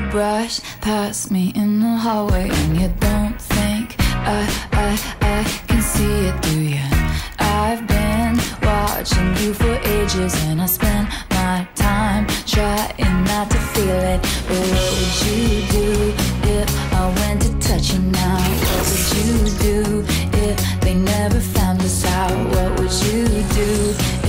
brush past me in the hallway and you don't think I can see it, do you? I've been watching you for ages and I spend my time trying not to feel it. But what would you do if I went to touch you now? What would you do if they never found us out? What would you do